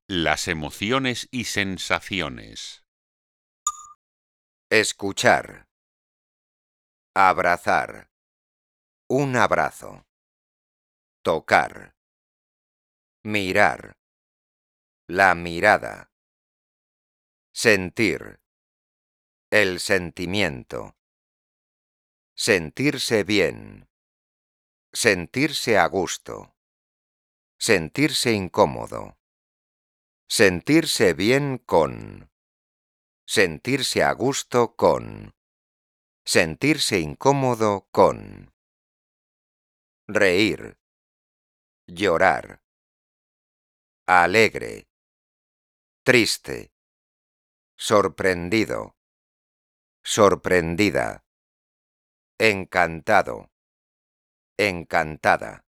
Las emociones y sensaciones. Escuchar. Abrazar. Un abrazo. Tocar. Mirar. La mirada. Sentir. El sentimiento. Sentirse bien. Sentirse a gusto. Sentirse incómodo. Sentirse bien con. Sentirse a gusto con. Sentirse incómodo con. Reír. Llorar. Alegre. Triste. Sorprendido. Sorprendida. Encantado. Encantada.